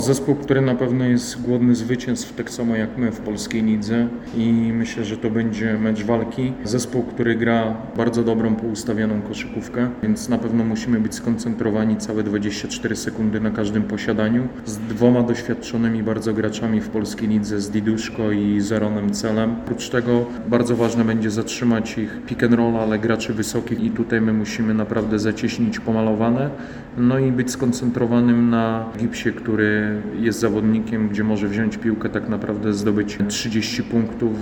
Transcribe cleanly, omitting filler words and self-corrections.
Zespół, który na pewno jest głodny zwycięstw, tak samo jak my w polskiej lidze i myślę, że to będzie mecz walki. Zespół, który gra bardzo dobrą, poustawioną koszykówkę, więc na pewno musimy być skoncentrowani całe 24 sekundy na każdym posiadaniu. Z dwoma doświadczonymi bardzo graczami w polskiej lidze, z Diduszko i Zeronem Celem. Oprócz tego bardzo ważne będzie zatrzymać ich pick and roll, ale graczy wysokich i tutaj my musimy naprawdę zacieśnić pomalowane, no i być skoncentrowanym na Gipsie, który jest zawodnikiem, gdzie może wziąć piłkę, tak naprawdę zdobyć 30 punktów.